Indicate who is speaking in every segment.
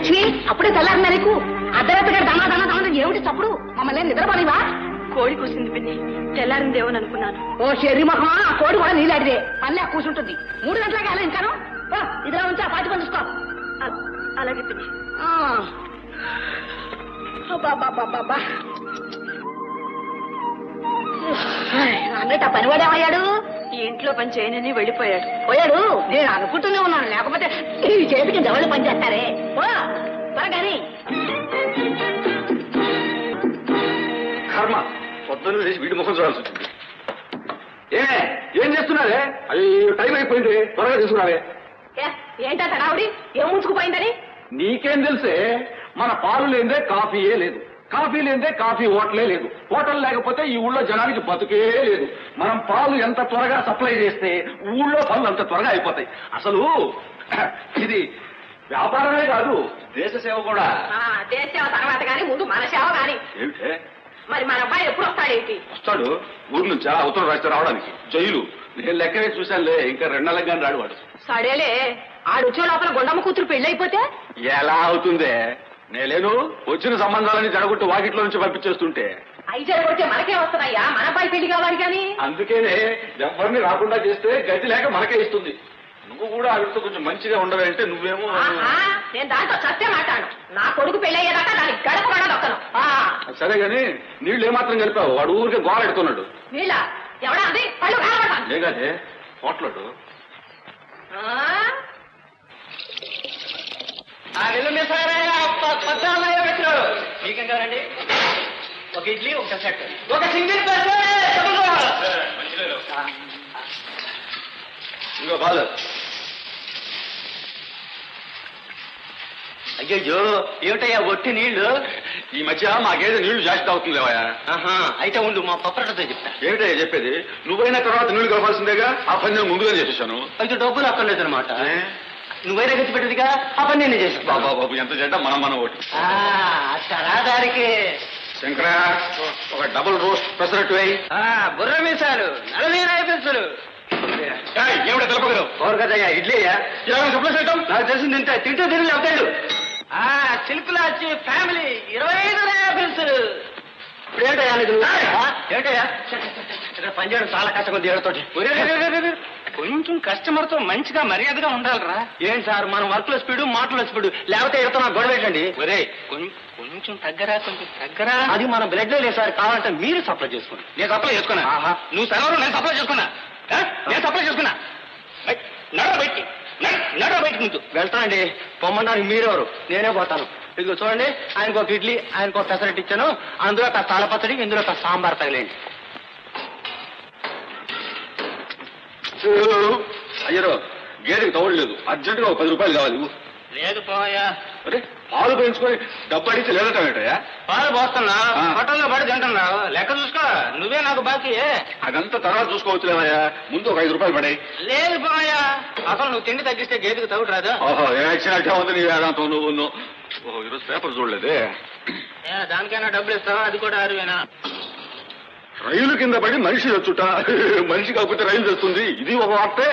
Speaker 1: లక్ష్మి అప్పుడే తెల్లారిందా నీకు? అర్ధరాత్రి గారు దమా దమా దమా ఏమిటి తప్పుడు? మమ్మల్ని నిద్రపోనివా?
Speaker 2: కోడి కూసింది పిన్ని, తెల్లారిందేమని అనుకున్నాను.
Speaker 1: ఓ శరీ మహమా, ఆ కోడి కూడా నీలాడిదే పల్లె కూర్చుంటుంది. 3 గంటలకి అలా ఇంకాను ఇదిలా ఉంచి ఆ పాటి పండుకో.
Speaker 2: అలాగే పిన్ని.
Speaker 1: అన్నట్టు ఆ పనివాడేమయ్యాడు?
Speaker 2: ఈ ఇంట్లో పని చేయనని వెళ్ళిపోయాడు.
Speaker 1: పోయాడు? నేను అనుకుంటూనే ఉన్నాను, లేకపోతే ఈ చేతికి జవళ్ళు పని చేస్తారే. ఓ త్వరగాని
Speaker 3: కర్మ పొద్దున్న చేసి వీడి ముఖం చూడాల్సి వచ్చింది. ఏం చేస్తున్నారే? అది టైం అయిపోయింది, త్వరగా తీసుకురావే.
Speaker 1: ఏంటా తడావుడి? ఏం ముంచుకుపోయిందని?
Speaker 3: నీకేం తెలిసే? మన పాలు లేదే కాఫీయే లేదు, కాఫీ లేదే కాఫీ హోటలే లేదు, హోటల్ లేకపోతే ఈ ఊళ్ళో జనానికి బతుకే లేదు. మనం పాలు ఎంత త్వరగా సప్లై చేస్తే ఊళ్ళో పనులు అంత త్వరగా అయిపోతాయి. అసలు ఇది వ్యాపారమే కాదు, దేశ సేవ కూడా.
Speaker 1: దేశ సేవ తర్వాత గాని ముందు మన సేవ గాని.
Speaker 3: ఏమిటే?
Speaker 1: మరి మన అబ్బాయి ఎప్పుడు వస్తాడేంటి?
Speaker 3: వస్తాడు ఊరు నుంచి అవతల రాష్ట్రం రావడానికి. జైలు నేను లెక్క వేసి చూశానులే, ఇంకా 2 నెలలకు కానీ రాడు వాడు.
Speaker 1: సడేలే, ఆడొచ్చే లోపల గుండమ్మ కూతురు పెళ్ళైపోతే
Speaker 3: ఎలా అవుతుందే? నేలేను వచ్చిన సంబంధాలని జడగొట్టు వాకిట్లో నుంచి పంపించేస్తుంటే.
Speaker 1: అయి జరగొట్టే మనకే వస్తున్నాయ్యా, మన అబ్బాయి పెళ్లి కావాలి కానీ.
Speaker 3: అందుకేనే ఎవరిని రాకుండా చేస్తే గతి లేక మనకే ఇస్తుంది. నువ్వు కూడా ఆవిడతో కొంచెం మంచిగా ఉండవంటే నువ్వేమో.
Speaker 1: నేను దాంతో సత్యం మాట్లాడు. నా కొడుకు పెళ్ళయ్యేదాకా దానికి గడప కూడా దొక్కను.
Speaker 3: సరే గాని నీళ్లు ఏమాత్రం కలిపావు? వాడు ఊరికే గోలెడుతున్నాడు.
Speaker 1: నీళ్ళ ఎవడా అది? పళ్ళు కాలబడతాను.
Speaker 3: లేగానే పోట్లాడు.
Speaker 4: మీకేం కావాలండి? ఒక ఇడ్లీ, ఒక సెట్, ఒక సింగిల్
Speaker 3: ఇంకో బాలు.
Speaker 4: అయ్యో ఏమిటయ్యా ఒట్టి నీళ్లు?
Speaker 3: ఈ మధ్య మాకేదో నీళ్లు జాస్తి అవుతుందేవా?
Speaker 4: అయితే ఉండు, మా పప్పరటతో చెప్తా.
Speaker 3: ఏమిటయ్యా చెప్పేది? నువ్వైనా తర్వాత నీళ్లు కలపాల్సిందేగా. ఆ పని నేను ముందుగా చేసేసాను.
Speaker 4: అయితే డబ్బులు అక్కర్లేదనమాట. నువ్వైనా గట్టి పెట్టేదిగా, ఆ పని నేను చేస్తాను.
Speaker 3: బాబా బాబు ఎంత చెడ్డ మనం ఒకటి.
Speaker 4: దారికి
Speaker 3: శంకర ఒక డబుల్ రోస్ట్ పెసరట్టు వేయి.
Speaker 4: బుర్ర మీసాలు 40 పెన్సులు.
Speaker 3: ఏమిటో తెలుపగలవు?
Speaker 4: ఎవరు కదయ్యా? ఇడ్లీయా?
Speaker 3: సప్లై చేయటం
Speaker 4: నాకు తెలిసింది ఇంత తింటూ తిరిగి అవుతాడు. సిల్కులా వచ్చి ఫ్యామిలీ 25 పెన్సులు. ఇప్పుడు ఏంటయ్యా నీకు? ఏంటయ్యా పని చేయడం చాలా కష్టం ఉంది ఏడుతోటి. కొంచెం కస్టమర్ తో మంచిగా మర్యాదగా ఉండాలిరా. ఏం సార్ మనం వర్క్ లో స్పీడు, మాటలో స్పీడు, లేకపోతే ఎడతో నాకు గొడవ ఏంటండి? ఒరే కొంచెం తగ్గరా, కొంచెం తగ్గరా. అది మన బ్లడ్ లో లేదు సార్, కావాలంటే మీరు సప్లై చేసుకోండి.
Speaker 3: నేను సప్లై చేసుకున్నా.
Speaker 4: నువ్వు సెలవు, నేను సప్లై చేసుకున్నా. నేను సప్లై చేసుకున్నా. నడవ బయటికి ముందు వెళ్తానండి. పొమ్మడానికి మీరెవరు? నేనే పోతాను. ఇదిగో చూడండి, ఆయనకు ఒక ఇడ్లీ, ఆయనకు ఒక పెసరట్టు ఇచ్చాను. అందులో ఒక తాళ పచ్చడి, ఇందులో ఒక సాంబార్ తగిలేండి.
Speaker 3: అయ్యారో గేదెకి తోడలేదు, అర్జెంటుగా ఒక 10 రూపాయలు కావాలి.
Speaker 4: లేదు పోయా.
Speaker 3: అరే పాలు పెంచుకొని డబ్బు అడిగితే లేదటం ఏంటయ్యా?
Speaker 4: పాలు పోస్తున్నా, హోటల్లో పడి తింటున్నావు. లెక్క చూసుకో, నువ్వే నాకు బాకీ.
Speaker 3: అదంతా తర్వాత చూసుకోవచ్చులేవయ్యా, ముందు ఒక 5 రూపాయలు పడాయి.
Speaker 4: లేదు పోయా, అసలు నువ్వు తిండి తగ్గిస్తే గేదెకి తగుడు రాదు.
Speaker 3: ఓహో ఏడ్చినట్టే ఉంది నీ వేదాంతం. నువ్వు ఓహో ఈరోజు పేపర్ చూడలేదే.
Speaker 4: దానికైనా డబ్బులు ఇస్తావా? అది కూడా 6వేనా?
Speaker 3: రైలు కింద పడి మనిషి వచ్చుట, మనిషి కాకపోతే రైలు తెస్తుంది. ఇది ఒక వార్తే.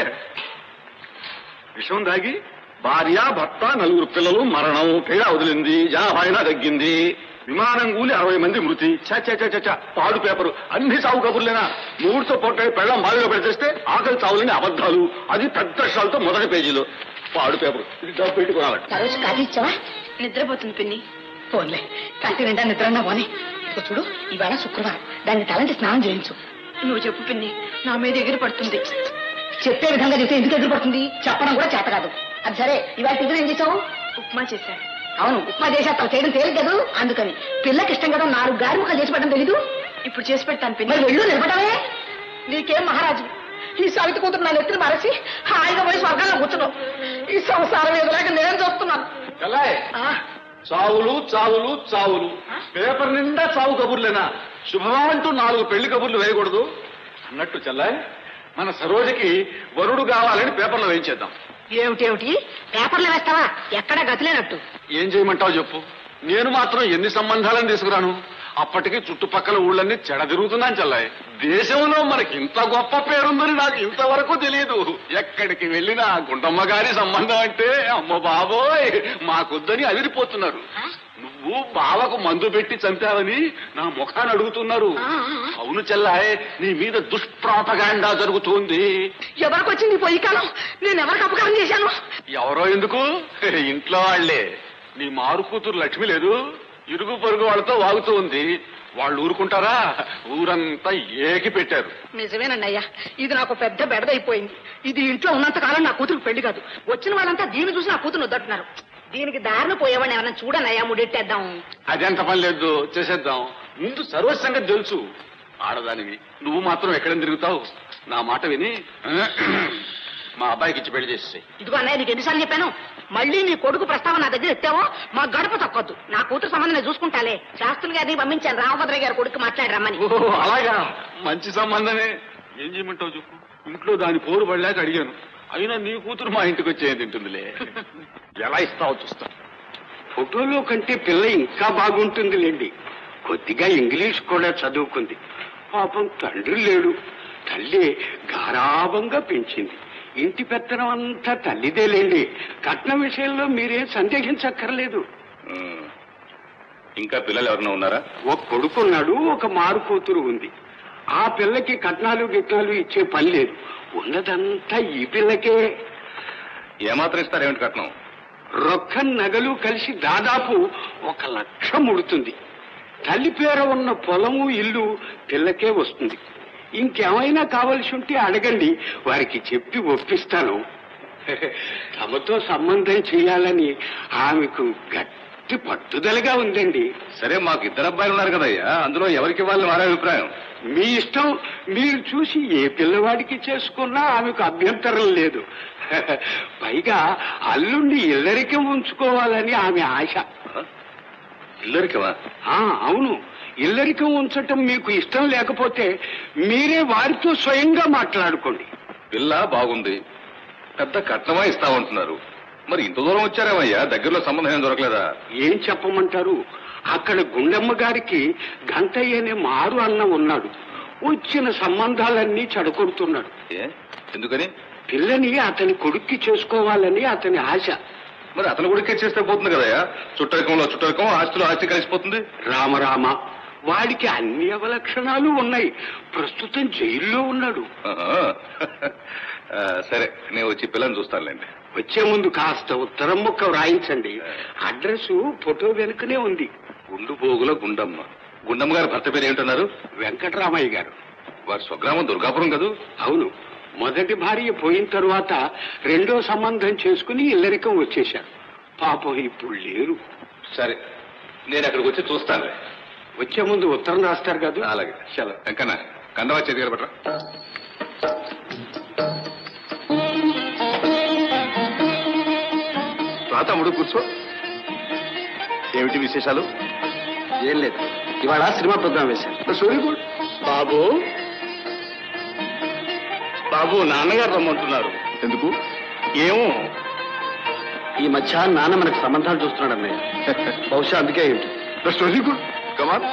Speaker 3: విషం దాగి భార్య భర్త 4 పిల్లలు మరణం, తేడా వదిలింది, జనాభా తగ్గింది, విమానం కూలి 60 మంది మృతి. చ పాడు పేపరు, అన్ని చావు కబుర్లేనా? మూడుతో పొట్టాయి పెళ్ళం బావిలో పెడితేస్తే ఆకలి చావులని అబద్ధాలు, అది పెద్ద అక్షరాలతో మొదటి పేజీలో. పాడు పేపరు, ఇది డబ్బు పెట్టుకోవాలి.
Speaker 1: సరోజు కాఫీ ఇచ్చావా?
Speaker 2: నిద్రపోతుంది పిన్ని.
Speaker 1: పోన్లే, కంటి నిండా నిద్రన్నా పోనీ. ఇక చూడు, ఇవాళ శుక్రవారం, దాన్ని తలంటి స్నానం చేయించు.
Speaker 2: నువ్వు చెప్పు పిన్ని, నా మీద ఎగిరి పడుతుంది.
Speaker 1: చెప్పే విధంగా చెప్తే ఎందుకు ఎదురుపడుతుంది? చెప్పడం కూడా చేత కాదు. అది సరే, ఇవాళ టిఫిన్ ఏం చేసావు?
Speaker 2: ఉప్మా చేశాను.
Speaker 1: అవును, ఉప్మా చేసేస్తావు, చేయడం తేలిక కదా. అందుకని పిల్లకి ఇష్టం కదా 4 గారి ముక్కలు చేసి పెట్టడం తెలీదు.
Speaker 2: ఇప్పుడు చేసి పెడతాను పిన్ని.
Speaker 1: మరి వెళ్ళు, నిలబడమే. నీకేం మహారాజు, ఈ సవితి కూతురు నా నెత్తిని మరచి హాయిగా పోయి స్వర్గంలో కూర్చున్నావు. ఈ సంసారం ఎదురాక నేను చూస్తున్నాను.
Speaker 3: చావులు చావులు చావులు, పేపర్ నిండా చావు కబుర్లేనా? శుభమంటూ 4 పెళ్లి కబుర్లు వేయకూడదు అన్నట్టు చెల్లాయి, మన సరోజకి వరుడు కావాలని పేపర్లో వేయించేద్దాం.
Speaker 1: ఏమిటేమిటి పేపర్లో వేస్తావా? ఎక్కడ గతిలేనట్టు.
Speaker 3: ఏం చేయమంటావు చెప్పు. నేను మాత్రం ఎన్ని సంబంధాలను తీసుకురాను? అప్పటికి చుట్టుపక్కల ఊళ్ళన్నీ చెడ తిరుగుతున్నాను చెల్లాయి. దేశంలో మనకి ఇంత గొప్ప పేరుందని నాకు ఇంతవరకు తెలియదు. ఎక్కడికి వెళ్ళినా గుండమ్మ గారి సంబంధం అంటే అమ్మ బాబోయ్ మాకొద్దని అదిరిపోతున్నారు. నువ్వు బావకు మందు పెట్టి చంపావని నా ముఖాన్ని అడుగుతున్నారు. అవును చెల్లాయ్, నీ మీద దుష్ప్రాపగాండా జరుగుతుంది.
Speaker 1: ఎవరికొచ్చింది ఈ పొయ్యి కాలం? నేను ఎవరికి అపకారం చేశాను?
Speaker 3: ఎవరో ఎందుకు, ఇంట్లో వాళ్లే. నీ మారు కూతురు లక్ష్మి లేదు, ఇరుగు పొరుగు వాళ్ళతో వాగుతూ ఉంది. వాళ్ళు ఊరుకుంటారా? ఊరంతా ఏకి పెట్టారు.
Speaker 1: నిజమేనండి అయ్యా, ఇది నాకు పెద్ద బెడదైపోయింది. ఇది ఇంట్లో ఉన్నంత కాలం నా కూతురు పెళ్లి కాదు. వచ్చిన వాళ్ళంతా దీన్ని చూసి నా కూతురు వద్దంటున్నారు. దీనికి దారిన పోయేవాడిని ఏమన్నా చూడని అయ్యా, ముడెట్టేద్దాం.
Speaker 3: అదెంత పని లేదు, చేసేద్దాం. ముందు సర్వస్వంగా తెలుసు. ఆడదానివి నువ్వు మాత్రం ఎక్కడ తిరుగుతావు? నా మాట విని మా అబ్బాయికి ఇచ్చి పెళ్లి చేసేసాయి.
Speaker 1: ఇదిగో అన్నయ్య, నీకు ఎన్నిసార్లు చెప్పాను? మళ్ళీ నీ కొడుకు ప్రస్తావన నా దగ్గర ఎత్తావో మా గడప తొక్కొద్దు. నా కూతురు సంబంధం నేను చూసుకుంటాలే. శాస్త్రులు గారిని పంపించాను రామభద్రయ్య గారి కొడుకు మాట్లాడరమ్మని.
Speaker 3: ఓహో అలాగా, మంచి సంబంధమే. ఏం చేయమంటావు చెప్పు. ఇంట్లో దాని పోరు పడలేక అడిగాను. అయినా నీ కూతురు మా ఇంటికి వచ్చేది తింటుందిలే. ఎలా ఇస్తావో చూస్తా.
Speaker 5: ఫోటోలో కంటే పిల్ల ఇంకా బాగుంటుందిలేండి. కొద్దిగా ఇంగ్లీష్ కూడా చదువుకుంది. పాపం తండ్రి లేడు, తల్లి గారాబంగా పెంచింది. ఇంటి పెత్తనం అంతా తల్లిదేలేండి. కట్నం విషయంలో మీరేం సందేహించక్కర్లేదు.
Speaker 3: ఇంకా పిల్లలు ఎవరైనా ఉన్నారా?
Speaker 5: ఒక కొడుకున్నాడు, ఒక మారు కూతురు ఉంది. ఆ పిల్లకి కట్నాలు గిట్నాలు ఇచ్చే పని లేదు. ఉన్నదంతా ఈ పిల్లకే.
Speaker 3: ఏమాత్రం ఇస్తారేమిటి కట్నం?
Speaker 5: రొక్కం నగలు కలిసి దాదాపు 1,00,000 ముడుతుంది. తల్లి పేర ఉన్న పొలము ఇల్లు పిల్లకే వస్తుంది. ఇంకేమైనా కావలసి ఉంటే అడగండి, వారికి చెప్పి ఒప్పిస్తాను. తమతో సంబంధం చేయాలని ఆమెకు గట్టి పట్టుదలగా ఉందండి.
Speaker 3: సరే, మాకు 2 అబ్బాయిలు ఉన్నారు కదయ్యా, అందులో ఎవరికి వాళ్ళని వాడే అభిప్రాయం.
Speaker 5: మీ ఇష్టం. మీరు చూసి ఏ పిల్లవాడికి చేసుకున్నా ఆమెకు అభ్యంతరం లేదు. పైగా అల్లుండి ఇల్లరికం ఉంచుకోవాలని ఆమె ఆశ.
Speaker 3: ఇల్లరికమా?
Speaker 5: అవును. ఇల్లరికం ఉంచటం మీకు ఇష్టం లేకపోతే మీరే వారితో స్వయంగా మాట్లాడుకోండి.
Speaker 3: పిల్ల బాగుంది, పెద్ద కట్నమా ఇస్తామంటున్నారు. మరి ఇంత దూరం వచ్చారేమయ్యా, దగ్గరలో సంబంధం ఏం దొరకలేదా?
Speaker 5: ఏం చెప్పమంటారు? అక్కడ గుండమ్మ గారికి గంటయ్య అనే మారు అన్న ఉన్నాడు. వచ్చిన సంబంధాలన్నీ చెడగొడుతున్నాడు.
Speaker 3: ఎందుకని?
Speaker 5: పిల్లని అతని కొడుక్కి చేసుకోవాలని అతని ఆశ.
Speaker 3: మరి అతను కొడుకే చేస్తే పోతుంది కదయ్యా. చుట్టరికంలో చుట్టరికం, ఆస్తిలో ఆస్తి కలిసిపోతుంది.
Speaker 5: రామరామ, వాడికి అన్ని అవలక్షణాలు ఉన్నాయి. ప్రస్తుతం జైల్లో ఉన్నాడు.
Speaker 3: సరే, నేను వచ్చి పిల్లని చూస్తానులేండి.
Speaker 5: వచ్చే ముందు కాస్త ఉత్తరం ముక్క వ్రాయించండి. అడ్రస్ ఫోటో వెనుకనే ఉంది.
Speaker 3: గుండుపోగుల గుండమ్మ. గుండమ్మ గారి భర్త పేరు ఏంటన్నారు?
Speaker 5: వెంకటరామయ్య గారు.
Speaker 3: వారి స్వగ్రామం దుర్గాపురం కదూ?
Speaker 5: అవును. మొదటి భార్య పోయిన తరువాత రెండో సంబంధం చేసుకుని ఇల్లరికం వచ్చేశారు. పాపం ఇప్పుడు లేరు.
Speaker 3: సరే, నేను అక్కడికి వచ్చి చూస్తానులే.
Speaker 5: వచ్చే ముందు ఉత్తరం రాస్తారు కదా.
Speaker 3: అలాగే. చలో వెంకన్న, కండవా చేతి పట్రా. తమ్ముడు కూర్చో. ఏమిటి విశేషాలు?
Speaker 5: ఏం లేదు, ఇవాళ సినిమా ప్రోగ్రాం వేశాను.
Speaker 3: Very good. బాబు బాబు, నాన్నగారు రమ్మంటున్నారు. ఎందుకు? ఏమో,
Speaker 5: ఈ మధ్య నాన్న మనకు సంబంధాలు చూస్తున్నాడు అన్నయ్య. బహుశా అందుకే ఏంటి.
Speaker 3: Very good. కమాన్.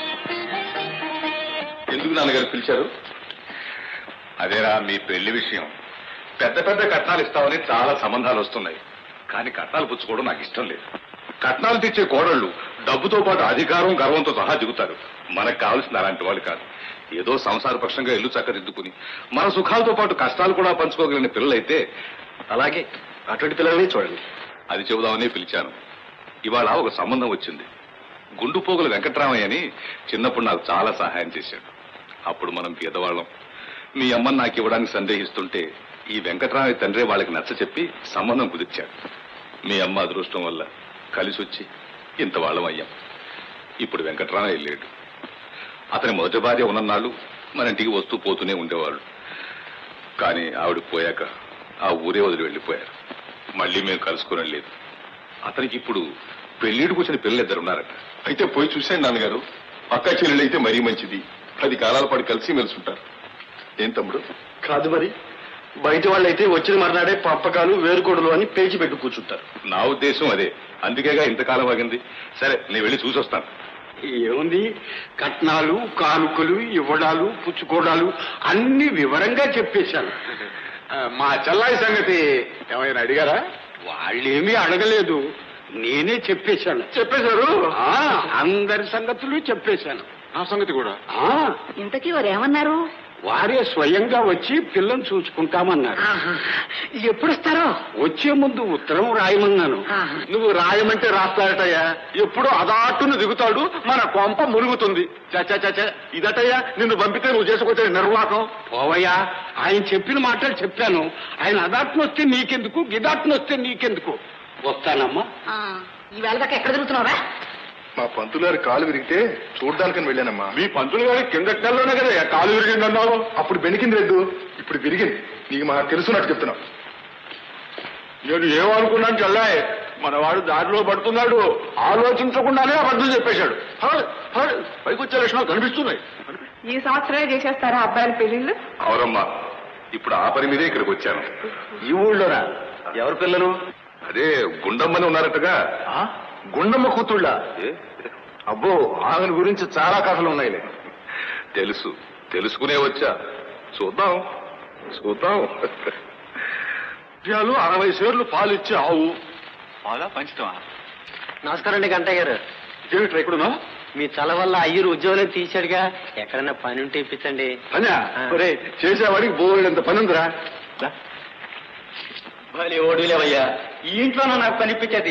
Speaker 3: ఎందుకు నాన్నగారు పిలిచారు? అదేరా మీ పెళ్లి విషయం. పెద్ద పెద్ద కట్నాలు ఇస్తామని చాలా సంబంధాలు వస్తున్నాయి. కానీ కట్నాలు పుచ్చుకోవడం నాకు ఇష్టం లేదు. కట్నాలు తెచ్చే కోడళ్ళు డబ్బుతో పాటు అధికారం, గర్వంతో సహా దిగుతారు. మనకు కావాల్సిన అలాంటి వాళ్ళు కాదు. ఏదో సంసారపక్షంగా ఇల్లు చక్కదిద్దుకుని మన సుఖాలతో పాటు కష్టాలు కూడా పంచుకోగలిగిన పిల్లలైతే.
Speaker 5: అలాగే అటువంటి పిల్లల్ని చూడండి.
Speaker 3: అది చెబుదామని పిలిచాను. ఇవాళ ఒక సంబంధం వచ్చింది. గుండుపోగుల వెంకట్రామయ్య అని చిన్నప్పుడు నాకు చాలా సహాయం చేశాడు. అప్పుడు మనం పేదవాళ్ళం. మీ అమ్మని నాకు ఇవ్వడానికి సందేహిస్తుంటే ఈ వెంకట్రామయ్య తండ్రి వాళ్ళకి నచ్చ చెప్పి సంబంధం కుదిర్చాడు. మీ అమ్మ అదృష్టం వల్ల కలిసి వచ్చి ఇంత వాళ్ళం అయ్యాం. ఇప్పుడు వెంకట్రామయ్య లేడు. అతని మొదటి భార్య ఉన్ననాళ్ళు మన ఇంటికి వస్తూ పోతూనే ఉండేవాళ్ళు. కానీ ఆవిడ పోయాక ఆ ఊరే వదిలి వెళ్ళిపోయారు. మళ్ళీ మేము కలుసుకోవడం లేదు. అతనికి ఇప్పుడు పెళ్లిడికి వచ్చిన పిల్లలు 2 ఉన్నారట.
Speaker 6: అయితే పోయి చూశాను నాన్నగారు. అక్క చెల్లెలు అయితే మరీ మంచిది. 10 కాలాల పాటు కలిసి మెలుసుంటారు. ఏం తమ్ముడు?
Speaker 5: కాదు మరి, బయట వాళ్ళైతే వచ్చిన మర్నాడే పప్పకాలు వేరుకోడలు అని పేచి పెట్టి కూర్చుంటారు.
Speaker 3: నా ఉద్దేశం అదే. అందుకేగా ఇంతకాలం ఆగింది. సరే, నేను వెళ్ళి చూసొస్తాను.
Speaker 5: ఏముంది, కట్నాలు కానుకలు ఇవ్వడాలు పుచ్చుకోవడాలు అన్ని వివరంగా చెప్పేశాను. మా చెల్లాయి సంగతి ఏమైనా అడిగారా? వాళ్ళేమీ అడగలేదు, నేనే చెప్పేశాను.
Speaker 3: చెప్పేశారు?
Speaker 5: అందరి సంగతులు చెప్పేశాను.
Speaker 3: నా సంగతి కూడా.
Speaker 1: ఇంతకీ వారు ఏమన్నారు?
Speaker 5: వారే స్వయంగా వచ్చి పిల్లని చూసుకుంటామన్నారు.
Speaker 1: ఎప్పుడు వస్తారో?
Speaker 5: వచ్చే ముందు ఉత్తరం రాయమన్నాను.
Speaker 3: నువ్వు రాయమంటే రాస్తాడటయ్యా, ఎప్పుడు అదాటును దిగుతాడు, మన కొంప మురుగుతుంది. చచ్చ ఇదటయ్యా, నిన్ను పంపితే నువ్వు చేసుకొచ్చే నిర్వాహకం.
Speaker 5: పోవయ్యా, ఆయన చెప్పిన మాటలు చెప్పాను. ఆయన అదాటును వస్తే నీకెందుకు, గిదాటును వస్తే నీకెందుకు. వస్తానమ్మా.
Speaker 1: ఈవేళ దాకా ఎక్కడ తిరుగుతున్నారా?
Speaker 6: మా పంతులు గారి కాలు విరిగితే చూడ్డానికని వెళ్ళానమ్మా.
Speaker 3: మీ పంతులు గారి కిందటి నెలలోనే కదా కాలు విరిగిందన్నావు.
Speaker 6: అప్పుడు బెనికింది లేదు, ఇప్పుడు విరిగింది. నీకు మాకు తెలుసున్నట్టు చెప్తున్నావు.
Speaker 3: నేను ఏమనుకున్నాను చెల్లాయ్, మనవాడు దారిలో పడుతున్నాడు, ఆలోచించకుండానే అబద్ధం చెప్పేశాడు. పైకి వచ్చే లక్షణాలు కనిపిస్తున్నాయి.
Speaker 2: ఈ సంవత్సరమే చేసేస్తారా అబ్బాయిల పెళ్లిళ్ళు?
Speaker 6: అవునమ్మా, ఇప్పుడు ఆ పని మీదే ఇక్కడికి వచ్చాను.
Speaker 4: ఈ ఊళ్ళోనా? ఎవరి పిల్లలు?
Speaker 6: అదే గుండమ్మని ఉన్నారటగా.
Speaker 3: గుండమ్మ కూతుళ్ళ? అబ్బో, ఆమెను గురించి చాలా కథలు ఉన్నాయిలే.
Speaker 6: తెలుసుకునే వచ్చా. చూద్దాం
Speaker 3: 60 సేర్లు పాలిచ్చే ఆవు.
Speaker 4: బాగా పంచుతావా? నమస్కారం అండి గంటయ్య గారు.
Speaker 3: ఏమిట్రా ఇక్కడున్నా?
Speaker 4: మీ చల వల్ల అయ్యూరు ఉద్యోగం తీశాడుగా, ఎక్కడన్నా పని ఉంటే ఇప్పించండి.
Speaker 3: పనా? ఒరే, చేసేవాడికి బోర్డంత పని ఉందిరా.
Speaker 4: ఓడిలేవయ్యా, ఈ ఇంట్లోనూ నాకు పని ఇప్పించేది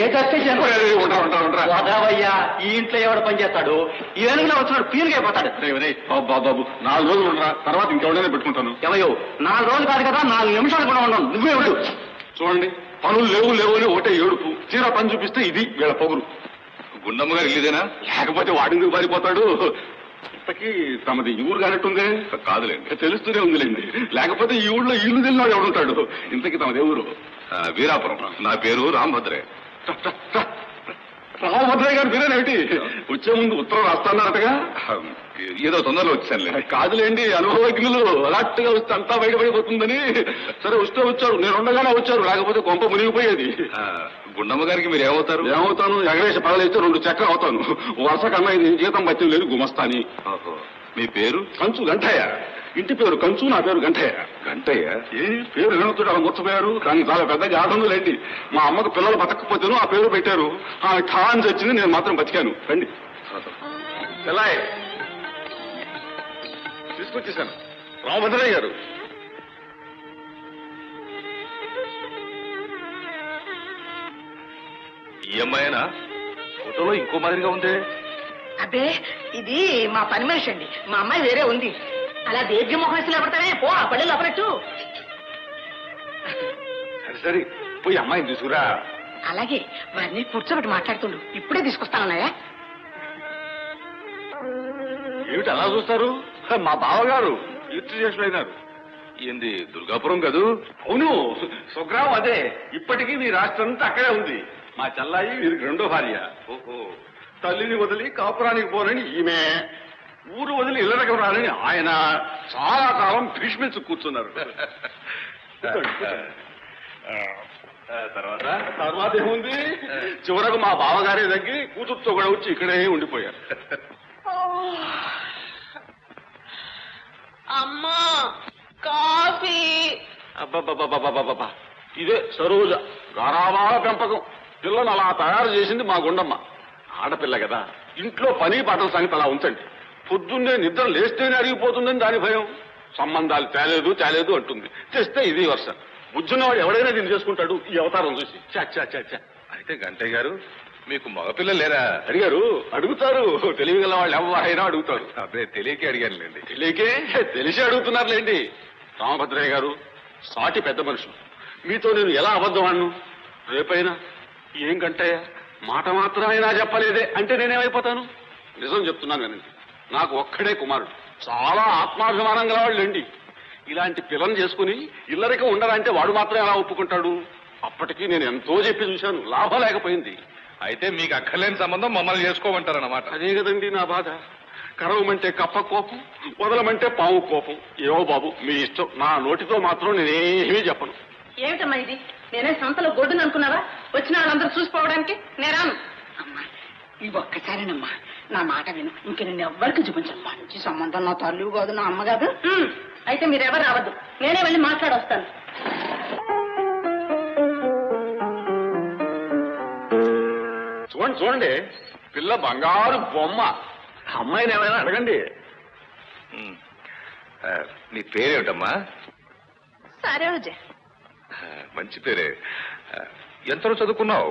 Speaker 4: నేదయ్యా. ఈ ఇంట్లో ఎవడు పని చేస్తాడు? ఏనుగులో వచ్చినాడు పీలుగా అయిపోతాడు.
Speaker 3: బాబు 4 రోజులు ఉండరా, తర్వాత ఇంకెవడైనా పెట్టుకుంటాను.
Speaker 4: ఏమయ్యో, 4 రోజులు కాదు కదా, 4 నిమిషాలు కూడా ఉండను. నువ్వే ఉండు.
Speaker 3: చూడండి, పనులు లేవు అని ఒకటే ఏడుపు. తీరా పని చూపిస్తే ఇది వీళ్ళ పొగురు.
Speaker 6: గుండమ్మ గారు ఇల్లుదేనా?
Speaker 3: లేకపోతే వాడిందుకు పారిపోతాడు. ఇంతకీ తమది ఈ ఊరు కానట్టుంది.
Speaker 6: కాదులేండి,
Speaker 3: తెలుస్తూనే ఉందిలేండి. లేకపోతే ఈ ఊళ్ళో ఇల్లు తెలియనాడు ఎవడుంటాడు. ఇంతకీ తమది ఊరు?
Speaker 6: వీరాపురం. నా పేరు రాంభద్రయ్య.
Speaker 3: రామభద్రయ్య గారు మీరేనేమిటి? వచ్చే ముందు ఉత్తరం రాస్తాన్నారటగా.
Speaker 6: ఏదో తొందరలో వచ్చానులే.
Speaker 3: కాదులేండి, అనుభవజ్ఞులు అలాట్గా వస్తే అంతా బయటపడిపోతుందని. సరే, వస్తే వచ్చారు, నేను ఉండగానే వచ్చారు, లేకపోతే కొంప మునిగిపోయేది.
Speaker 6: గుండమ్మ గారికి మీరు ఏమవుతారు?
Speaker 3: ఏమవుతాను? ఎగరేసి పగలేస్తే 2 చెక్కలు అవుతాను. వరుస కన్నా ఇది జీతం బత్యం లేదు, గుమస్తాని.
Speaker 6: మీ పేరు?
Speaker 3: కంచు గంటయ్య. ఇంటి పేరు కంచు, నా పేరు గంటయ్య.
Speaker 6: గంటయ్య?
Speaker 3: ఏ పేరు వినొద్దు, అలా ముచ్చపోయారు. కానీ చాలా పెద్ద జాతను లేండి. మా అమ్మకు పిల్లలు బతకపోతేను ఆ పేరు పెట్టారు. ఆమె ఖాన్ చచ్చింది, నేను మాత్రం బతికాను. రండి.
Speaker 6: చెల్లాయ్, తీసుకొచ్చేసాను. రామభద్రయ్య గారు. ఈ అమ్మాయినా? ఫోటోలో ఇంకో మాదిరిగా ఉంది.
Speaker 1: అబ్బే, ఇది మా పని మనిషి అండి. మా అమ్మాయి వేరే ఉంది. అలా దీర్ఘ మొహం వేసి లేపడతానే, పో ఆ పళ్ళు లోపలట్టు.
Speaker 3: సరే, పోయి అమ్మాయిని తీసుకురా.
Speaker 1: అలాగే, వారిని కూర్చోబెట్టి మాట్లాడుతుండు. ఇప్పుడే తీసుకొస్తానన్నాయా?
Speaker 3: ఏమిటి అలా చూస్తారు? మా బావగారు రిజిస్ట్రేషన్ అయినారు.
Speaker 6: ఏంది, దుర్గాపురం కదూ?
Speaker 3: అవును, స్వగ్రామం అదే. ఇప్పటికీ మీ రాష్ట్రం అంతా అక్కడే ఉంది. మా చెల్లాయి వీరికి 2వ భార్య.
Speaker 6: ఓహో.
Speaker 3: తల్లిని వదిలి కాపురానికి పోనని ఈమె, ఊరు వదిలి ఇళ్ళకి రానని ఆయన చాలా కాలం భీష్మించి కూర్చున్నారు. తర్వాత ఏముంది, చివరకు మా బావగారే తగ్గి కూతురుతో కూడా వచ్చి ఇక్కడే ఉండిపోయారు.
Speaker 2: అమ్మా, కాఫీ.
Speaker 3: అబ్బబ్బబ్బబ్బబ్బబ్బా, ఇదే సరోజ గారాబాల పెంపకం. పిల్లను అలా తయారు చేసింది మా గుండమ్మ. ఆడపిల్ల కదా, ఇంట్లో పని పాటల సంగతి అలా ఉంచండి. పొద్దున్నే నిద్ర లేస్తేనే అరిగిపోతుందని దాని భయం. సంబంధాలు తేలేదు అంటుంది. తెస్తే ఇది వరుస. బుజ్జున్నవాడు ఎవడైనా దీన్ని చేసుకుంటాడు ఈ అవతారం చూసి. చ
Speaker 6: అయితే గంటయ్య గారు, మీకు మగపిల్లలు లేరా?
Speaker 3: అడిగారు, అడుగుతారు. తెలివిగల వాళ్ళు ఎవరైనా అడుగుతారు.
Speaker 6: అదే తెలియకే అడిగానులేండి.
Speaker 3: తెలిసి అడుగుతున్నారులేండి. రామభద్రయ్య గారు సాటి పెద్ద మనుషులు. మీతో నేను ఎలా అబద్ధం ఆడను? రేపైనా ఏం గంటయ్య, మాట మాత్రం అయినా చెప్పలేదే అంటే నేనేమైపోతాను? నిజం చెప్తున్నాను వినండి. నాకు ఒక్కడే కుమారుడు. చాలా ఆత్మాభిమానం గలవాళ్ళండి. ఇలాంటి పిల్లని చేసుకుని ఇల్లరికం ఉండరంటే వాడు మాత్రం ఎలా ఒప్పుకుంటాడు? అప్పటికీ నేను ఎంతో చెప్పి చూశాను, లాభం లేకపోయింది.
Speaker 6: అయితే మీకు అక్కర్లేని సంబంధం మమ్మల్ని చేసుకోమంటారన్నమాట.
Speaker 3: అదే కదండి నా బాధ. కరవమంటే కప్ప కోపం, వదలమంటే పాము కోపం. ఏవో బాబు, మీ ఇష్టం. నా నోటితో మాత్రం నేనేమీ చెప్పను.
Speaker 1: ఏమిటమ్మా ఇది? నేనే సంతలో గొడ్డును అనుకున్నావా? వచ్చిన వాళ్ళందరూ చూసిపోవడానికి నేరాను. అమ్మా, ఈ ఒక్కసారేనమ్మా, నా మాట విను, ఇంక నేను ఎవ్వరికి చూపించను. మంచి సంబంధం, నా తల్లి కాదు, నా అమ్మ కాదు.
Speaker 2: అయితే మీరెవరు రావద్దు, నేనే వెళ్ళి మాట్లాడొస్తాను.
Speaker 3: చూడండి చూడండి, పిల్ల బంగారు బొమ్మ. అమ్మాయిని ఏమైనా అడగండి.
Speaker 6: నీ పేరేమిటమ్మా?
Speaker 2: సరే రోజే.
Speaker 6: మంచి పేరే. ఎంతలో చదువుకున్నావు?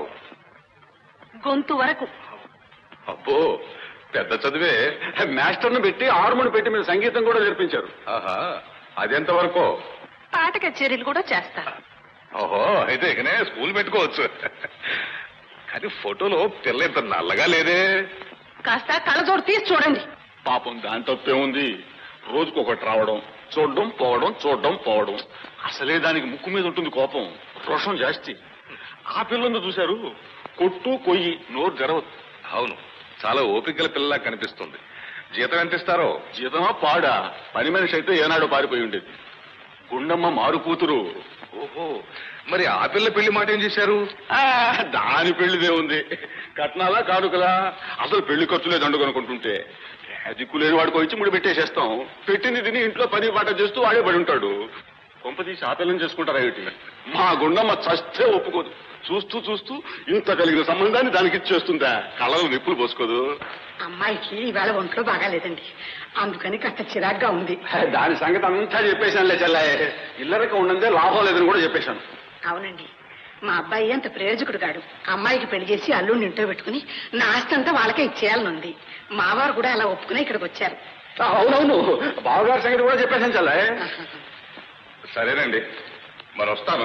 Speaker 2: గొంతు వరకు.
Speaker 6: అబ్బో, పెద్ద చదివే.
Speaker 3: మాస్టర్ను పెట్టి హార్మోన్ పెట్టి మీరు సంగీతం కూడా నేర్పించారు.
Speaker 6: ఆహా, అదెంత వరకు?
Speaker 2: పాట కచేరీలు కూడా చేస్తాను.
Speaker 6: ఓహో, అయితే ఇకనే స్కూల్ పెట్టుకోవచ్చు. కానీ ఫోటోలో పిల్ల ఇంత నల్లగా లేదే.
Speaker 2: కాస్త కళ్ళజోడు తీసి చూడండి.
Speaker 3: పాపం దాని తప్పే ఉంది. రోజుకొకటి రావడం, చూడడం పోవడం, చూడడం పోవడం. అసలే దానికి ముక్కు మీద ఉంటుంది కోపం, రోషం జాస్తి. ఆ పిల్లందు చూశారు, కొట్టు కొయ్యి నోరు తెరవదు.
Speaker 6: అవును, చాలా ఓపికల పిల్లలా కనిపిస్తుంది. జీతం ఎంత ఇస్తారో?
Speaker 3: జీతమా పాడా? పని మనిషి అయితే ఏనాడు పారిపోయి ఉండేది. గుండమ్మ మారు కూతురు.
Speaker 6: ఓహో, మరి ఆ పిల్ల పెళ్లి మాట ఏం చేశారు?
Speaker 3: దాని పెళ్లిదే ఉంది. కట్నాలా కానుకలా? అసలు పెళ్లి ఖర్చులే దండుకొనుకుంటుంటే దిక్కులేని వాడికి వచ్చి ముడి పెట్టేసేస్తాం. పెట్టింది తిని ఇంట్లో పని పాట చేస్తూ వాడే పడి ఉంటాడు. కొంపతీసి ఆ పిల్లని చేసుకుంటారా ఏమిటి? మా గుండమ్మ చస్తే ఒప్పుకోదు. చూస్తూ చూస్తూ ఇంత కలిగిన సంబంధాన్ని దానికి ఇచ్చేస్తుందా? కళ్ళలో నిప్పులు పోసుకోదు.
Speaker 1: అమ్మాయికి ఈవేళ ఒంట్లో బాగాలేదండి, అందుకని కాస్త చిరాగ్గా ఉంది.
Speaker 3: దాని సంగతి అంతా చెప్పేశానులే చెల్లాయే. ఇల్లరిక ఉన్నదే లాభం లేదని కూడా చెప్పేశాను.
Speaker 1: అవునండి, మా అబ్బాయి అంత ప్రయోజకుడు కాడు. అమ్మాయికి పెళ్లి చేసి అల్లుడిని ఇంట్లో పెట్టుకుని నా ఆస్తి అంతా వాళ్ళకే ఇచ్చేయాలనుంది. మావారు కూడా అలా ఒప్పుకుని ఇక్కడికి వచ్చారు.
Speaker 3: అవునవును, బావగారి సంగతి కూడా చెప్పేశాను చెల్లాయే.
Speaker 6: సరేనండి, మరి వస్తాను.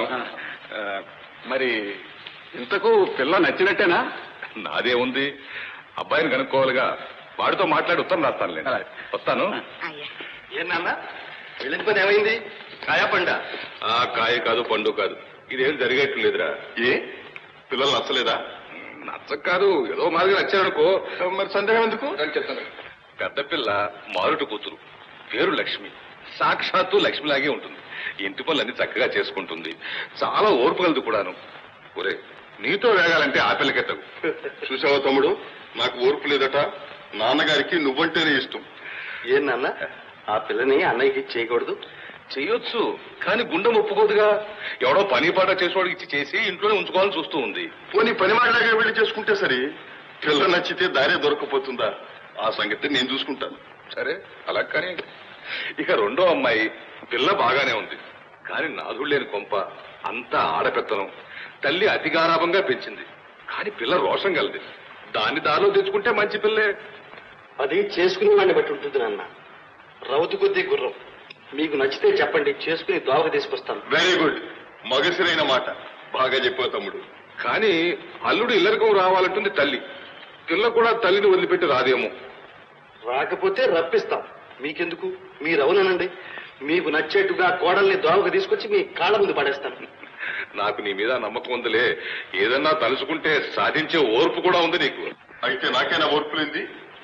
Speaker 3: మరి ఇంతకు పిల్ల నచ్చినట్టేనా?
Speaker 6: నాదే ఉంది, అబ్బాయిని కనుక్కోవాలిగా. వాడితో మాట్లాడి ఉత్తరం రాస్తానులే. వస్తాను.
Speaker 1: అయ్యా,
Speaker 4: ఏనా వెళ్ళిన పని ఏమైంది? కాయా పండా?
Speaker 6: కాయ కాదు, పండు కాదు. ఇదేం జరిగేట్లు లేదురా.
Speaker 3: ఏ పిల్లలు నచ్చలేదా?
Speaker 6: నచ్చక కాదు, ఏదో మాదిరిగా నచ్చారనుకో.
Speaker 3: మరి సందేహం ఎందుకు?
Speaker 6: చెప్తాను. పెద్ద పిల్ల మారుటి కూతురు, పేరు లక్ష్మి. సాక్షాత్తు లక్ష్మిలాగే ఉంటుంది. ఇంటి పనులన్నీ చక్కగా చేసుకుంటుంది. చాలా ఓర్పు కలదు కూడాను. ఒరే, నీతో వేగాలంటే ఆ పిల్లకే తగు.
Speaker 3: చూసావా తమ్ముడు, నాకు ఓర్పు లేదట. నాన్నగారికి నువ్వంటేనే ఇష్టం.
Speaker 4: ఏనా ఆ పిల్లని అన్నయ్యకి చేయకూడదు?
Speaker 6: చెయ్యొచ్చు, కానీ గుండె ఒప్పుకోదుగా. ఎవడో పని పాట చేసేవాడికి ఇచ్చి చేసి ఇంట్లోనే ఉంచుకోవాలని చూస్తూ ఉంది.
Speaker 3: పోనీ పని మాటలాగా వెళ్ళి చేసుకుంటే సరే. పిల్ల నచ్చితే దారే దొరకపోతుందా? ఆ సంగతి నేను చూసుకుంటాను.
Speaker 6: సరే, అలా కానీ. ఇక రెండో అమ్మాయి పిల్ల బాగానే ఉంది, కానీ నాదుడు లేని కొంప. అంతా ఆడపెత్తనం. తల్లి అతిగారాభంగా పెంచింది, కానీ పిల్ల రోషం కలది. దాన్ని దారిలో తెచ్చుకుంటే మంచి పిల్లే.
Speaker 4: అది చేసుకునే వాడిని బట్టి ఉంటుంది నాన్న. రౌతు కొద్దీ గుర్రం. మీకు నచ్చితే చెప్పండి, చేసుకుని దోవకు తీసుకొస్తాను.
Speaker 3: వెరీ గుడ్, మగసిరైన మాట. బాగా చెప్పావు తమ్ముడు.
Speaker 6: కానీ అల్లుడు ఇల్లరికం రావాలంటుంది తల్లి. పిల్ల కూడా తల్లిని వదిలిపెట్టి రాదేమో.
Speaker 4: రాకపోతే రప్పిస్తాం. మీకెందుకు? మీరు అవునండి. మీకు నచ్చేట్టుగా కోడల్ని దోవకు తీసుకొచ్చి మీ కాళ్ళ ముందు పడేస్తాను.
Speaker 6: నాకు నీ మీద నమ్మకం ఉందిలే. ఏదన్నా తలుచుకుంటే సాధించే ఓర్పు కూడా ఉంది నీకు.
Speaker 3: అయితే నాకేనా ఓర్పులేంది?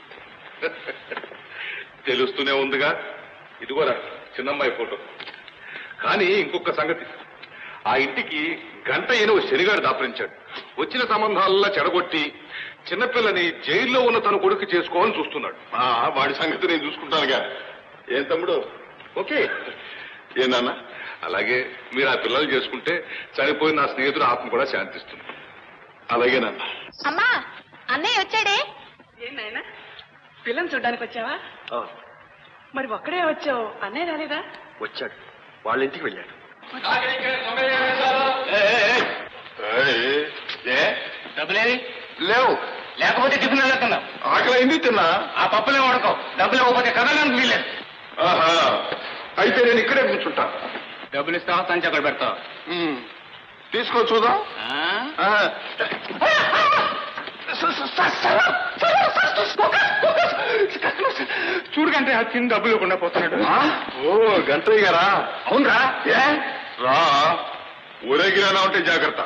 Speaker 6: తెలుస్తూనే ఉందిగా. ఇదిగోరా చిన్నమ్మాయి ఫోటో. కానీ ఇంకొక సంగతి, ఆ ఇంటికి గంట ఏనో శనిగాడు దాపరించాడు. వచ్చిన సంబంధాలలా చెడగొట్టి చిన్నపిల్లని జైల్లో ఉన్న తన కొడుకు చేసుకోవాలని చూస్తున్నాడు.
Speaker 3: వాడి సంగతి నేను చూసుకుంటానుగా. ఏం తమ్ముడు?
Speaker 6: ఓకే
Speaker 3: ఏ నాన్న?
Speaker 6: అలాగే మీరు ఆ పిల్లలు చేసుకుంటే చనిపోయిన నా స్నేహితుడు ఆత్మ కూడా శాంతిస్తుంది.
Speaker 3: అలాగే నాన్న.
Speaker 2: అమ్మా, అన్నయ్య వచ్చాడే.
Speaker 1: ఏంటైనా పిల్లని చూడ్డానికి వచ్చావా? మరి ఒక్కడే వచ్చావు, అన్నయ్య రాలేదా?
Speaker 4: వచ్చాడు, వాళ్ళ ఇంటికి వెళ్ళాడు.
Speaker 6: డబ్బులేవి
Speaker 3: లేవు.
Speaker 6: లేకపోతే టిఫిన్ వెళ్ళొస్తున్నాం.
Speaker 3: ఆకలైంది, తిన్నా.
Speaker 6: ఆ పప్పులే వాడుకో. డబ్బులు ఇవ్వకపోతే కదలడానికి వీల్లేదు.
Speaker 3: ఆహా, అయితే నేను ఇక్కడే కూర్చుంటా.
Speaker 6: డబ్బులు ఇస్తావా, సంచి అక్కడ పెడతావా?
Speaker 3: తీసుకో చూద్దాం.
Speaker 6: చూడకంటే ఆ చిన్న డబ్బులు ఇవ్వకుండా పోతున్నాడు.
Speaker 3: ఓ గంటయ్య గారా?
Speaker 6: అవునరా?
Speaker 3: రా, ఊరేగిరానా ఉంటే జాగ్రత్త.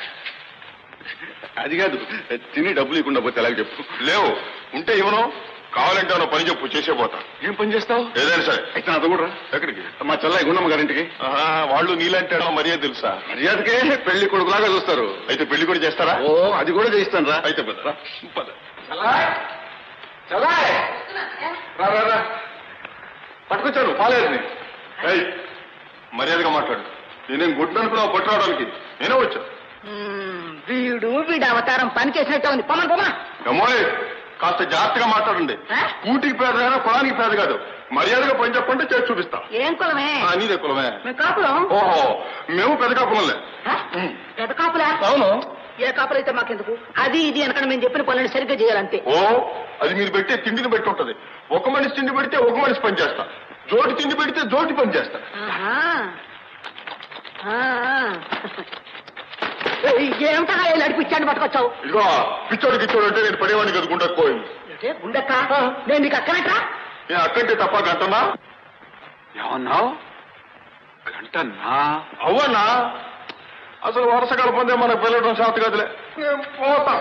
Speaker 3: అది కాదు, తిని డబ్బులు ఇవ్వకుండా పోతే ఎలాగ చెప్పు. లేవు, ఉంటే ఇవ్వను.
Speaker 6: కావాలంటే నువ్వు పని చెప్పు చేసే పోతా.
Speaker 3: ఏం పని చేస్తావు?
Speaker 6: ఏదైనా సరే.
Speaker 3: అయితే నాతో కూడా రా.
Speaker 6: ఎక్కడికి?
Speaker 3: మా చెల్లయ్య గుండమ్మ గారింటికి.
Speaker 6: ఆహా, వాళ్ళు నీలాంటి మర్యాద తెలుసా?
Speaker 3: మర్యాదకే పెళ్లి కొడుకులాగా చూస్తారు.
Speaker 6: అయితే పెళ్లి కూడా చేస్తారా?
Speaker 3: ఓ అది కూడా చేయిస్తాను రా.
Speaker 6: అయితే పద. పద.
Speaker 3: రా రా రా పట్టుకొచ్చాను పాలేరుని.
Speaker 6: ఏయ్, మర్యాదగా మాట్లాడు. నేనేం గుడ్డు అనుకున్నావు పట్టురావడానికి? నేనే వచ్చా.
Speaker 1: వీడి అవతారం పని చేసినట్టే ఉంది. పొమ్మా
Speaker 6: అమ్మాయి కాస్త జాగ్రత్తగా మాట్లాడండి. కూటికి పేద అయినా కులానికి పేద కాదు. మర్యాదగా పని చెప్పంటే చేసి చూపిస్తా.
Speaker 1: ఏం కులమే?
Speaker 6: నీదే కులమే.
Speaker 1: మేము కాపులం.
Speaker 6: ఓహో, మేము పెద్ద కాపులంలే.
Speaker 1: పెద్ద కాపులా?
Speaker 6: అవును.
Speaker 1: ఏ కాపులైతే మాకెందుకు? అది ఇది అనకుండా మేము చెప్పిన పనులను సరిగ్గా చేయాలంతే.
Speaker 6: ఓ, అది మీరు పెట్టే తిండిని బట్టి ఉంటది. ఒక మనిషి తిండి పెడితే ఒక మనిషి పని చేస్తా. జోటి తిండి పెడితే జోటి పని చేస్తా.
Speaker 1: ఏమిటా నడిపించాన్ని పట్టుకొచ్చావు?
Speaker 6: ఇదిగో పిచ్చోడు గిచ్చోడు అంటే నేను పడేవాడిని కదా గుండెక్కుపోయింది.
Speaker 1: గుండెక్క నేను నీకు అక్కనట్రా?
Speaker 6: నేను అక్కంటే తప్ప గంటన్నా?
Speaker 3: ఏమన్నావు? గంటన్నా?
Speaker 6: అవ్వన్నా, అసలు వరుస కలపందే మనకు పిల్లడం శాత గదిలే. నేను పోతా.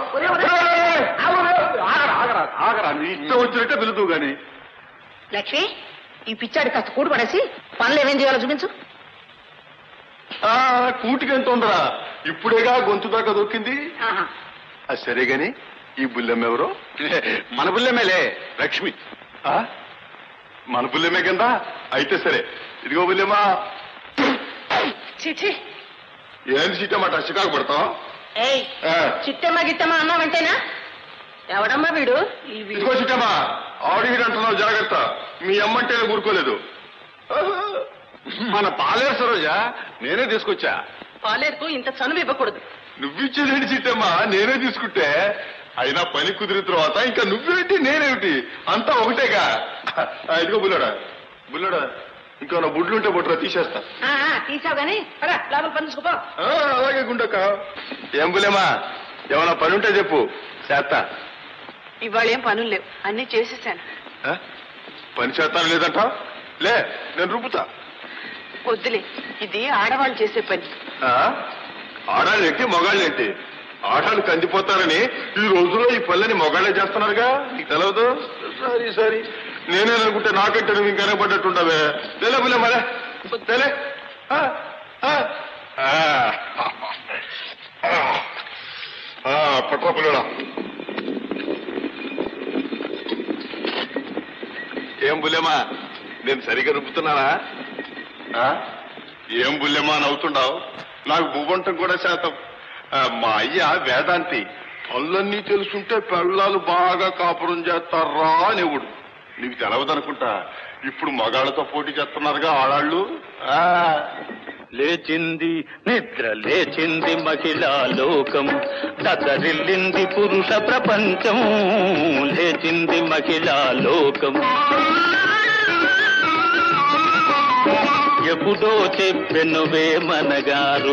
Speaker 3: ఆగరా నీ
Speaker 6: ఇష్టం వచ్చినట్టే పిలుతూ గాని.
Speaker 1: లక్ష్మి, ఈ పిచ్చాడి కాస్త కూడు పడేసి పనులు ఏమేం చేయాలో చూపించు.
Speaker 6: కూటికి ఎంత ఉందరా? ఇప్పుడేగా గొంతు దాకా దొక్కింది. అది సరే గాని ఈ బుల్లెమ్మ ఎవరో?
Speaker 3: మన బుల్లెమేలే,
Speaker 6: లక్ష్మి. మన బుల్లెమే కింద అయితే సరే. ఇదిగో బుల్లెమ్మా.
Speaker 1: చిచి,
Speaker 6: ఏంది సీటమాట చికాకు పడతావు?
Speaker 1: ఏయ్ చిట్టమ్మ గిట్టమ్మ అన్నావంటేనా? ఎవడమ్మా వీడు?
Speaker 6: ఇదిగో సీటమ్మా, ఆడిగిడంటున్నావు జాగ్రత్త. మీ అమ్మంటే ఊరుకోలేదు.
Speaker 3: మన పాలేరు సరోజా, నేనే తీసుకొచ్చా.
Speaker 2: పాలేరుకు ఇంత చనువు ఇవ్వకూడదు.
Speaker 6: నువ్విచ్చేదేంటి సీటమ్మా, నేనే తీసుకుంటే. అయినా పని కుదిరిన తర్వాత ఇంకా నువ్వేంటి నేనేమిటి, అంతా ఒకటేగా. ఇదిగో బుల్లడా, బుల్లడా, ఇంకా నా బుడ్లుంటే బుట్రా తీసేస్తా.
Speaker 1: తీసావు గానీ లోపల పని చూసుకోపో.
Speaker 6: అలాగే గుండక్క. ఏం బుల్లెమ్మా, ఏమన్నా పని ఉంటే చెప్పు చేస్తా.
Speaker 2: ఇవాళ ఏం పనులు లేవు, అన్ని చేసేసాను.
Speaker 6: పని చేస్తాను లేదంట? లే, నేను రుబ్బుతా.
Speaker 2: వద్దులే, ఇది ఆడవాళ్ళు చేసే పని.
Speaker 6: ఆడాళ్ళేంటి మగాళ్ళేంటి? ఆడాళ్ళు కందిపోతారని ఈ రోజుల్లో ఈ పళ్ళని మొగాళ్ళే చేస్తున్నారుగా, నీకు తెలవదు? సరే సరే, నేనే అనుకుంటే నాకంటే నువ్వు ఇంకా కనబడ్డట్టుండవే. తెలే బుల్లే మరే తెలే. పట్రా పుల్లడా. ఏం బుల్లెమ్మా, నేను సరిగా రుబ్బుతున్నానా? ఏం బుల్లెమ్మా నవ్వుతుండవు? నాకు భూవంటం కూడా శాతం. మా అయ్య వేదాంతి, పళ్ళన్నీ తెలుసుంటే పెళ్ళాలు బాగా కాపురం చేస్తారా అనేవుడు. నీకు తెలవదనుకుంటా. ఇప్పుడు మగాళ్ళతో పోటీ చేస్తున్నారుగా ఆడాళ్ళు.
Speaker 7: లేచింది నిద్ర లేచింది మహిళా లోకం, దసరిల్లింది పురుష ప్రపంచం. లేచింది మహిళా లోకం. ఎప్పుడో చెప్పెను వేమనగారు,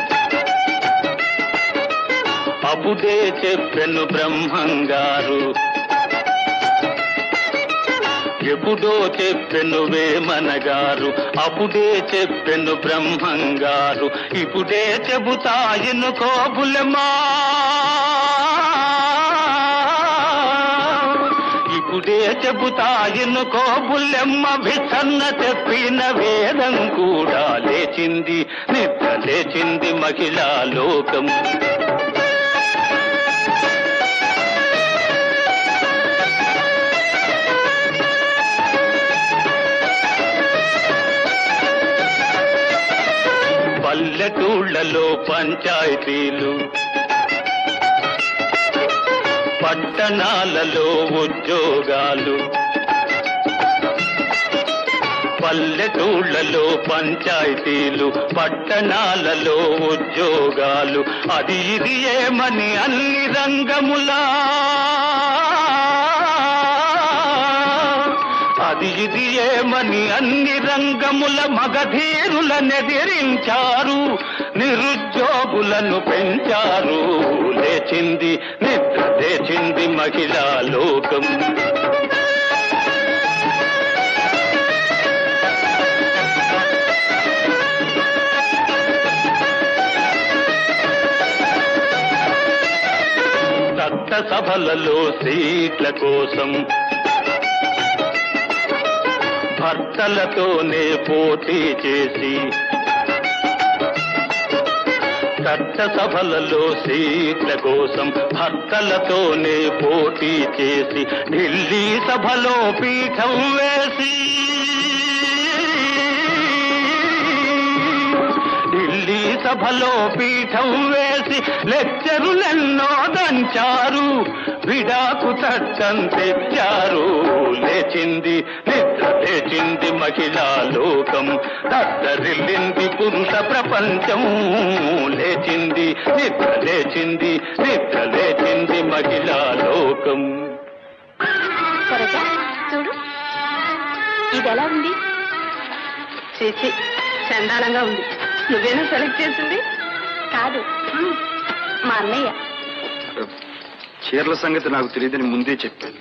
Speaker 7: అప్పుడే చెప్పెను బ్రహ్మంగారు. ఎప్పుడో చెప్పెను వేమనగారు, అప్పుడే చెప్పెను బ్రహ్మంగారు. ఇప్పుడే చెబుతా ఎన్నుకో బుల్లెమ్మా, ఇప్పుడే చెబుతా ఎన్నుకో బుల్లెమ్మ. విసన్న చెప్పిన వేదం కూడా లేచింది, నిద్ర లేచింది మహిళా లోకం. పల్లెటూళ్లలో పంచాయతీలు, పట్టణాలలో ఉద్యోగాలు. పల్లెటూళ్లలో పంచాయతీలు, పట్టణాలలో ఉద్యోగాలు. అది ఇది ఏమని అన్ని రంగములా, అది ఇది ఏమని అన్ని రంగముల మగధీరులనెదిరించారు, నిరుద్యోగులను పెంచారు. లేచింది నిద్ర లేచింది మహిళా లోకం. చట్ట సభలలో సీట్ల కోసం, భర్తలతోనే పోటీ చేసి, చట్టసభలలో సీట్ల కోసం భర్తలతోనే పోటీ చేసి, ఢిల్లీ సభలో పీఠం వేసి, ఢిల్లీ సభలో పీఠం వేసి లెక్చరులెన్నో దంచారు, విడాకు చట్టం తెచ్చారు. లేచింది నిద్ర లేచింది మహిళా లోకం, దద్దరిల్లింది పురుష ప్రపంచం. లేచింది నిద్ర లేచింది నిద్ర లేచింది మహిళా లోకం.
Speaker 2: సరేగా చూడు, ఇది ఎలా ఉంది? చేసి చండాలంగా ఉంది. నువ్వేనా సెలెక్ట్ చేసింది? కాదు, మా అన్నయ్య.
Speaker 3: చీరల సంగతి నాకు తెలియదని ముందే చెప్పాను.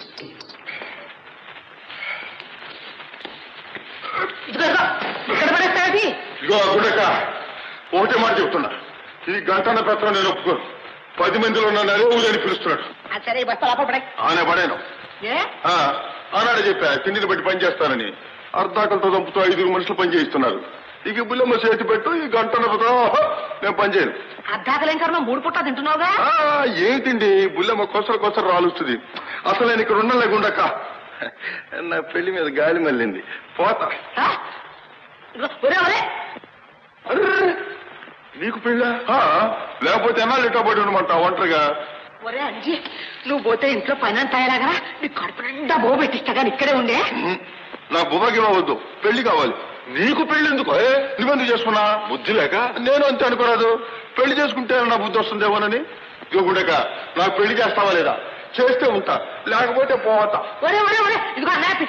Speaker 1: ఇక్కడ పడేస్తాది.
Speaker 6: ఇదిగో గుండెక్క, ఒకటే మాట చెప్తున్నా, ఈ గంటన్న పత్రం నేను ఒప్పుకో. 10 మందిలో నన్ను అరే ఊళ్ళని పిలుస్తున్నాడు.
Speaker 1: సరే ఈ బస్తా లోపల పడే.
Speaker 6: ఆయన పడాను.
Speaker 1: ఏ
Speaker 6: ఆనాడే చెప్పా తిండిని బట్టి పని చేస్తానని. అర్ధాకలతో చంపుతూ 5 మనుషులు పని చేయిస్తున్నారు. ఇక బుల్లమ్మ చేతి పెట్టు, ఈ గంటన్న పత్రం నేను పని చేయను.
Speaker 1: అర్ధాకలేం కర్మ 3 పుట్ట తింటున్నావుగా.
Speaker 6: ఏంటండి బుల్లమ్మ కొసరు రాలుస్తుంది. అసలు నేను ఇక్కడ ఉండలే గుండక్క. నా పెళ్లి మీద గాలి మళ్ళింది, పోతా.
Speaker 1: ఆ? ఇదిగో, ఒరే ఒరే
Speaker 6: అర్రే, నీకు పెళ్ళా? లేకపోతే ఎన్నాళ్ళు ఇట్టా పడి ఉండమంటా ఒంటరిగా?
Speaker 1: ఒరే అంజీ, నువ్వు పోతే ఇంట్లో పని అంతా అయ్యేలాగా నీ కడుపు నిండా బో పెట్టిస్తా కానీ ఇక్కడే ఉండే.
Speaker 6: నాకు బుబాకి ఇవ్వవద్దు, పెళ్లి కావాలి. నీకు పెళ్లి ఎందుకు? నువ్వెందుకు చేసుకున్నా? బుద్ధి లేక? నేను అంతే అనుకోరాదు. పెళ్లి చేసుకుంటే నా బుద్ధి వస్తుందేమోనని. ఇదిగో గుండెక, నాకు పెళ్లి చేస్తావా లేదా? చేస్తే ఉంటా, లేకపోతే పోతా.
Speaker 1: ఒరే ఒరే ఒరే ఇదిగో అన్నయ్య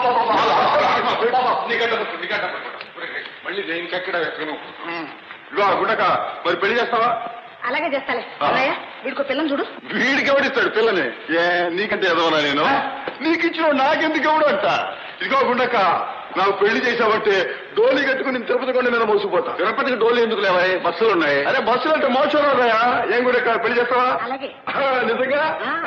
Speaker 6: మళ్ళీ నేను ఇంకెక్కడ ఎక్కను. ఇదిగో గుండెక, మరి పెళ్లి చేస్తావా?
Speaker 1: అలాగే చేస్తాలే. అన్నయ్య వీడికో పిల్లని చూడు.
Speaker 6: వీడికి ఎవడిస్తాడు పిల్లని? నీకంటే ఎదవనా నేను? నీకు ఇచ్చిన నాకెందుకు ఎవడు అంట. ఇదిగో గుండక, నాకు పెళ్లి చేసావంటే డోలీ కట్టుకుని తిరుపతి కొండ మీద మోసిపోతా. తిరుపతికి డోలీ ఎందుకు లేవా? బస్సులు ఉన్నాయి. అరే బస్సులు అంటే మోసం ఉన్నాయా? ఏం గుండక, పెళ్లి చేస్తావా?
Speaker 1: అలాగే.
Speaker 6: నిజంగా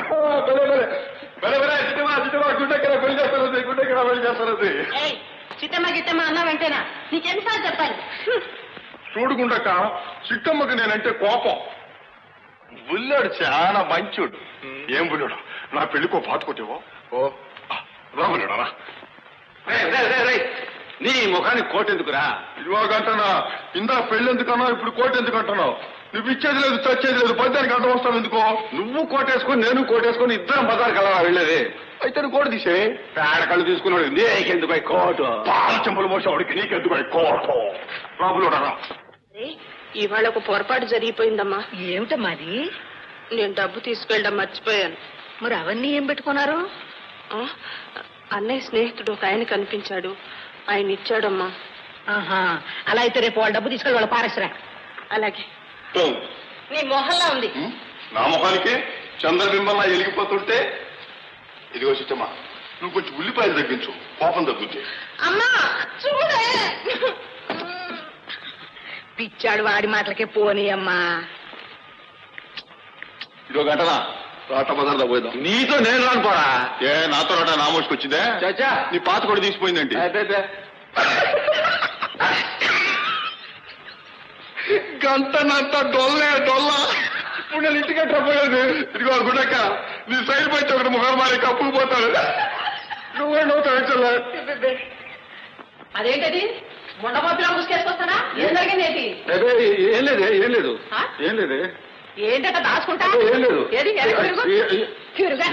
Speaker 6: గుండెక్క పెళ్లి చేస్తాను, గుండెక్క పెళ్లి చేస్తాను.
Speaker 1: చిట్టమ్మ గిట్టమ్మ అన్నా వెంటేనా నీకెన్నిసార్లు చెప్పాలి?
Speaker 6: చూడు గుండక, చిట్టమ్మకి నేనంటే కోపం. బుల్లాడు చాలా మంచోడు. ఏం బుల్లాడు? నా పెళ్లికో పాత కొట్టేవో. ఓ రాబుల్లాడా,
Speaker 5: నీ ముఖానికి కోట్ ఎందుకురా?
Speaker 6: ఇదిగో గంటనా, ఇందా పెళ్లి ఎందుకన్నావు, ఇప్పుడు కోట్ ఎందుకు అంటున్నావు? నువ్వు ఇచ్చేది లేదు, చచ్చేది లేదు, పద్యానికి అడ్డం వస్తావు ఎందుకో?
Speaker 5: నువ్వు కోటేసుకొని నేను కోటేసుకొని ఇద్దరం బజార్ కలవా వెళ్ళేది?
Speaker 6: అయితే నువ్వు కోట తీసే.
Speaker 5: పేడ కళ్ళు తీసుకున్నాడు, నీకెందుకు కోటు?
Speaker 6: పాల చెంపలు మోసేవాడికి నీకెందుకు కోటు? రాబుల్లాడా,
Speaker 2: ఇవాళ ఒక పొరపాటు జరిగిపోయిందమ్మా.
Speaker 1: ఏమిటమ్మా అది?
Speaker 2: నేను డబ్బు తీసుకెళ్ళడం మర్చిపోయాను.
Speaker 1: మరి అవన్నీ ఏం పెట్టుకున్నారు?
Speaker 2: అన్నయ్య స్నేహితుడు ఒక ఆయన కనిపించాడు, ఆయన ఇచ్చాడమ్మా.
Speaker 1: ఆహా, అలా అయితే రేపు వాళ్ళ డబ్బు తీసుకెళ్ళి వాళ్ళ పారేసరా.
Speaker 2: అలాగే. నీ మొహల్లా ఉంది.
Speaker 6: నా మొహానికి చంద్రబింబంలా వెలిగిపోతుంటే. ఇదిగో చిట్టమ్మ, నువ్వు కొంచెం ఉల్లిపాయలు తగ్గించు, కోపం తగ్గుద్ది.
Speaker 2: అమ్మా చూడే,
Speaker 1: పిచ్చాడు వాడి మాటలకే పోనీ అమ్మా.
Speaker 6: ఇదిగో గంటనా, రాట బజార్ పోయిద్దాం.
Speaker 5: నీతో నేను రాను పోరా.
Speaker 6: ఏ నాతో రాట నా మోసుకొచ్చిందే?
Speaker 5: చాచా,
Speaker 6: నీ పాత కూడా తీసిపోయిందండి. గంటనంత డొల్లే డొల్ల. ఇప్పుడు నేను ఇంటికి పోయేది. ఇదిగో గుడక్క, నీ సైడ్ పచ్చి ఒకటి ముఖం మారి కప్పుకు పోతాడు. నువ్వే నవ్వుతావు.
Speaker 1: అదేంటది? మొండపోతులా ముసుకేసుకొస్తానా? ఏం జరిగింది?
Speaker 6: ఏం లేదే, ఏం లేదు,
Speaker 1: ఆ?
Speaker 6: ఏం లేదే.
Speaker 1: ఏంటంటే దాచుకుంటా?
Speaker 6: ఏం లేదు.
Speaker 1: ఏది తిరుగా.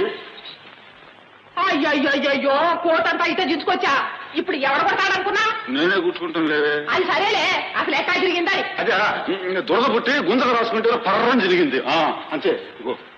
Speaker 1: అయ్యో కోటంతా అయితే దించుకొచ్చా. ఇప్పుడు ఎవడ పడతాడనుకున్నా?
Speaker 6: నేనే కూర్చుంటాను లేవే.
Speaker 1: అది సరేలే, అసలు ఎట్టా జరిగిందా?
Speaker 6: అదే దురద పుట్టి గుంజలు రాసుకుంటే పర్రం జరిగింది అంతే. ఇగో